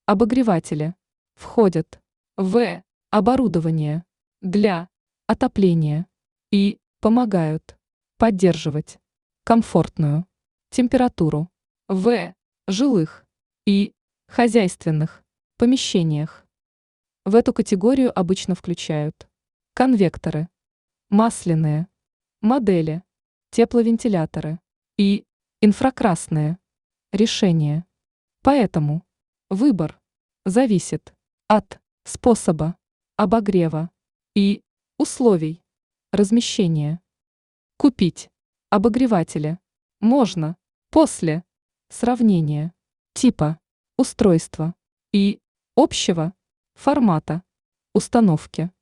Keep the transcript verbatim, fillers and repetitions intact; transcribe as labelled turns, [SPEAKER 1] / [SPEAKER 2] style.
[SPEAKER 1] Обогреватели входят в оборудование для отопления и помогают поддерживать комфортную температуру в жилых и хозяйственных помещениях. В эту категорию обычно включают конвекторы, масляные модели, тепловентиляторы и инфракрасные решения. Поэтому выбор зависит от способа обогрева и условий размещения. Купить обогреватели можно после сравнения типа устройства и общего формата установки.